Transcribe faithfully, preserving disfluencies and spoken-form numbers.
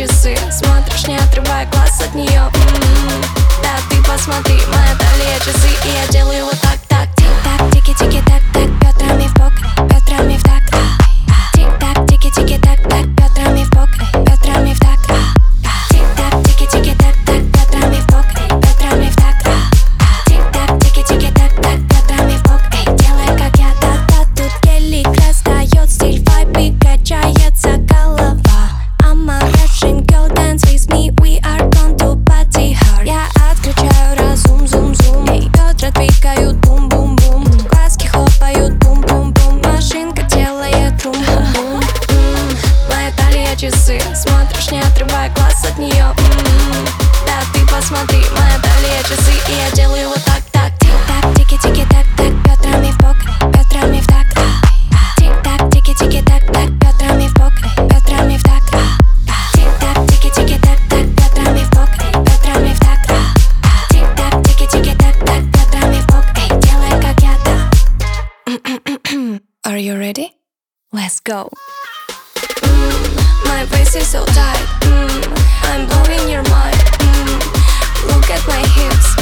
часы, смотришь, не отрывая глаз от нее. м-м-м. Да, ты посмотри, моя талия часы, и я делаю вот так, так. Тик-так, тики-тики-так, так, бедрами в бок, бедрами в такт. Тик-так, тики-тики-так, так, бедрами в бок, бедрами в такт. Тик-так, тики-тики-так, так, бедрами в бок, бедрами в такт. Тик-так, тики-тики-так, так, бедрами в бок, эй, делай как я, да-да. Тут гелик раздает стиль, вайб и качается голова. I'm a Russian girl, dance with me, we are going to party hard. Я отключаю разум, зум-зум, эй, бедра двигают, бум-бум-бум, глазки хлопают, бум-бум-бум, машинка делает бум-бум-бум. м-м, Моя талия часы, смотришь, не отрывая глаз от нее. м-м, Да, ты посмотри, моя талия часы, и я делаю вот так, так. Тик-так, тики-тики-так, так, бедрами в бок, бедрами в такт. Тик-так, тики-тики-так, так, бедрами в бок, бедрами в такт. Тик-так, тики-тики-так, так, бедрами в бок, бедрами в такт. Тик-так, тики-тики-так, так, бедрами в бок, эй, делай как я, да. Are you ready? Let's go. Mm, my face is so tight. Mm, I'm blowing your mind. Mm, look at my hips.